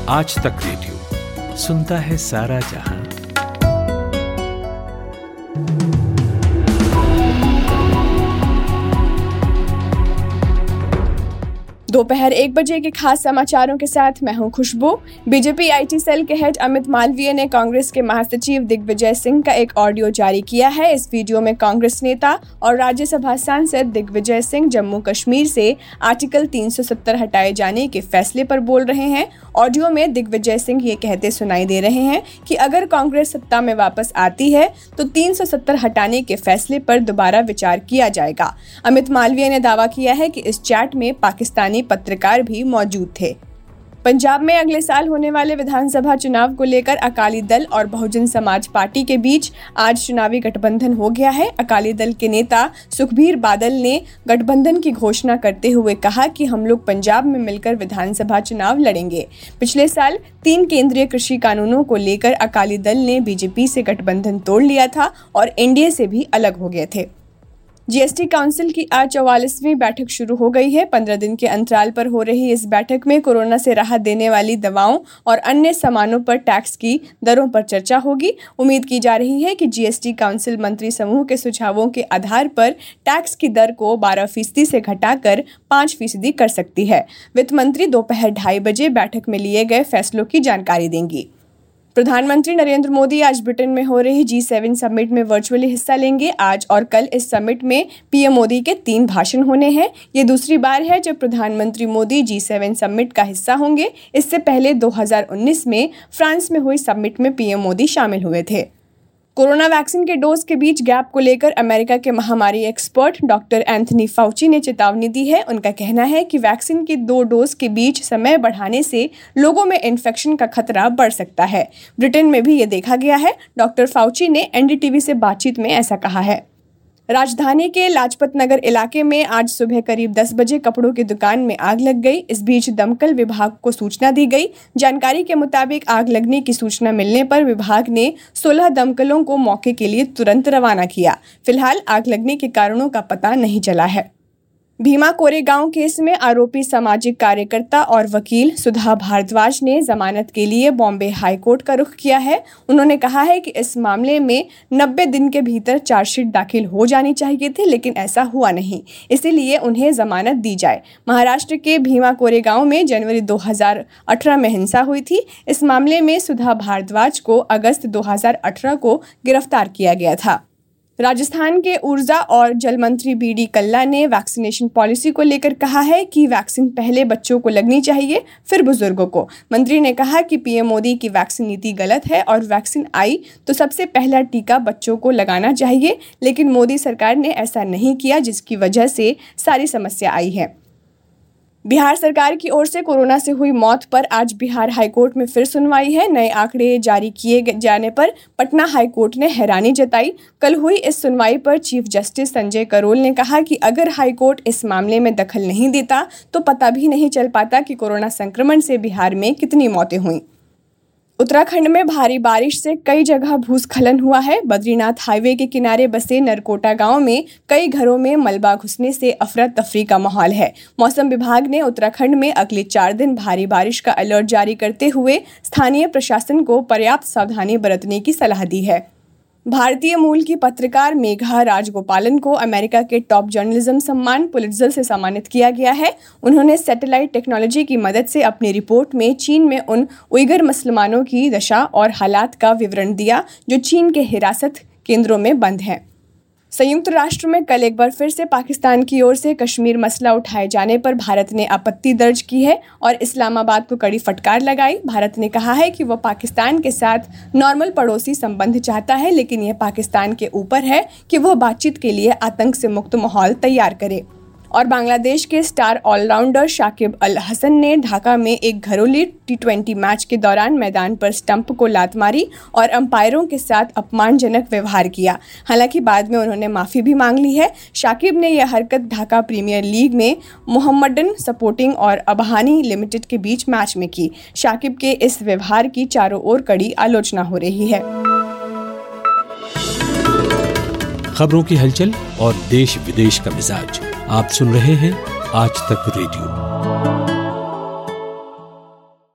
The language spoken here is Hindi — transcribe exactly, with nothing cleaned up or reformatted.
आज तक रेडियो सुनता है सारा जहां। दोपहर एक बजे के खास समाचारों के साथ मैं हूं खुशबू। बीजेपी आईटी सेल के हेड अमित मालवीय ने कांग्रेस के महासचिव दिग्विजय सिंह का एक ऑडियो जारी किया है। इस वीडियो में कांग्रेस नेता और राज्यसभा सांसद दिग्विजय सिंह जम्मू कश्मीर से आर्टिकल तीन सौ सत्तर हटाए जाने के फैसले पर बोल रहे हैं। ऑडियो में दिग्विजय सिंह ये कहते सुनाई दे रहे हैं कि अगर कांग्रेस सत्ता में वापस आती है तो तीन सौ सत्तर हटाने के फैसले पर दोबारा विचार किया जाएगा। अमित मालवीय ने दावा किया है कि इस चैट में पाकिस्तानी पत्रकार भी मौजूद थे। पंजाब में अगले साल होने वाले विधानसभा चुनाव को लेकर अकाली दल और बहुजन समाज पार्टी के बीच आज चुनावी गठबंधन हो गया है। अकाली दल के नेता सुखबीर बादल ने गठबंधन की घोषणा करते हुए कहा कि हम लोग पंजाब में मिलकर विधानसभा चुनाव लड़ेंगे। पिछले साल तीन केंद्रीय कृषि कानूनों को लेकर अकाली दल ने बीजेपी से गठबंधन तोड़ लिया था और एनडीए से भी अलग हो गए थे। जीएसटी काउंसिल की आज चौवालीसवीं बैठक शुरू हो गई है। पंद्रह दिन के अंतराल पर हो रही इस बैठक में कोरोना से राहत देने वाली दवाओं और अन्य सामानों पर टैक्स की दरों पर चर्चा होगी। उम्मीद की जा रही है कि जीएसटी काउंसिल मंत्री समूह के सुझावों के आधार पर टैक्स की दर को बारह फीसदी से घटाकर पाँच फीसदी कर सकती है। वित्त मंत्री दोपहर ढाई बजे बैठक में लिए गए फैसलों की जानकारी देंगी। प्रधानमंत्री नरेंद्र मोदी आज ब्रिटेन में हो रही जी सेवन समिट में वर्चुअली हिस्सा लेंगे। आज और कल इस समिट में पीएम मोदी के तीन भाषण होने हैं। ये दूसरी बार है जब प्रधानमंत्री मोदी जी सेवन समिट का हिस्सा होंगे। इससे पहले दो हज़ार उन्नीस में फ्रांस में हुई समिट में पीएम मोदी शामिल हुए थे। कोरोना वैक्सीन के डोज के बीच गैप को लेकर अमेरिका के महामारी एक्सपर्ट डॉक्टर एंथनी फाउची ने चेतावनी दी है। उनका कहना है कि वैक्सीन के दो डोज के बीच समय बढ़ाने से लोगों में इन्फेक्शन का खतरा बढ़ सकता है। ब्रिटेन में भी ये देखा गया है। डॉक्टर फाउची ने एनडीटीवी से बातचीत में ऐसा कहा है। राजधानी के लाजपत नगर इलाके में आज सुबह करीब दस बजे कपड़ों की दुकान में आग लग गई। इस बीच दमकल विभाग को सूचना दी गई। जानकारी के मुताबिक आग लगने की सूचना मिलने पर विभाग ने सोलह दमकलों को मौके के लिए तुरंत रवाना किया। फिलहाल आग लगने के कारणों का पता नहीं चला है। भीमा कोरेगांव केस में आरोपी सामाजिक कार्यकर्ता और वकील सुधा भारद्वाज ने जमानत के लिए बॉम्बे हाई कोर्ट का रुख किया है। उन्होंने कहा है कि इस मामले में नब्बे दिन के भीतर चार्जशीट दाखिल हो जानी चाहिए थी, लेकिन ऐसा हुआ नहीं, इसीलिए उन्हें जमानत दी जाए। महाराष्ट्र के भीमा कोरेगांव में जनवरी दो हज़ार अठारह में हिंसा हुई थी। इस मामले में सुधा भारद्वाज को अगस्त दो हज़ार अठारह को गिरफ्तार किया गया था। राजस्थान के ऊर्जा और जल मंत्री बी डी कल्ला ने वैक्सीनेशन पॉलिसी को लेकर कहा है कि वैक्सीन पहले बच्चों को लगनी चाहिए, फिर बुजुर्गों को। मंत्री ने कहा कि पीएम मोदी की वैक्सीन नीति गलत है और वैक्सीन आई तो सबसे पहला टीका बच्चों को लगाना चाहिए, लेकिन मोदी सरकार ने ऐसा नहीं किया, जिसकी वजह से सारी समस्या आई है। बिहार सरकार की ओर से कोरोना से हुई मौत पर आज बिहार हाईकोर्ट में फिर सुनवाई है। नए आंकड़े जारी किए जाने पर पटना हाईकोर्ट ने हैरानी जताई। कल हुई इस सुनवाई पर चीफ जस्टिस संजय करोल ने कहा कि अगर हाईकोर्ट इस मामले में दखल नहीं देता तो पता भी नहीं चल पाता कि कोरोना संक्रमण से बिहार में कितनी मौतें हुई। उत्तराखंड में भारी बारिश से कई जगह भूस्खलन हुआ है। बद्रीनाथ हाईवे के किनारे बसे नरकोटा गांव में कई घरों में मलबा घुसने से अफरा तफरी का माहौल है। मौसम विभाग ने उत्तराखंड में अगले चार दिन भारी बारिश का अलर्ट जारी करते हुए स्थानीय प्रशासन को पर्याप्त सावधानी बरतने की सलाह दी है। भारतीय मूल की पत्रकार मेघा राजगोपालन को अमेरिका के टॉप जर्नलिज्म सम्मान पुलित्जर से सम्मानित किया गया है। उन्होंने सैटेलाइट टेक्नोलॉजी की मदद से अपनी रिपोर्ट में चीन में उन उइगर मुसलमानों की दशा और हालात का विवरण दिया जो चीन के हिरासत केंद्रों में बंद हैं। संयुक्त राष्ट्र में कल एक बार फिर से पाकिस्तान की ओर से कश्मीर मसला उठाए जाने पर भारत ने आपत्ति दर्ज की है और इस्लामाबाद को कड़ी फटकार लगाई। भारत ने कहा है कि वह पाकिस्तान के साथ नॉर्मल पड़ोसी संबंध चाहता है, लेकिन यह पाकिस्तान के ऊपर है कि वह बातचीत के लिए आतंक से मुक्त माहौल तैयार करे। और बांग्लादेश के स्टार ऑलराउंडर शाकिब अल हसन ने ढाका में एक घरेलू टी ट्वेंटी मैच के दौरान मैदान पर स्टंप को लात मारी और अंपायरों के साथ अपमानजनक व्यवहार किया। हालांकि बाद में उन्होंने माफी भी मांग ली है। शाकिब ने यह हरकत ढाका प्रीमियर लीग में मोहम्मडन स्पोर्टिंग और अबहानी लिमिटेड के बीच मैच में की। शाकिब के इस व्यवहार की चारों ओर कड़ी आलोचना हो रही है। खबरों की हलचल और देश विदेश का मिजाज आप सुन रहे हैं आज तक रेडियो।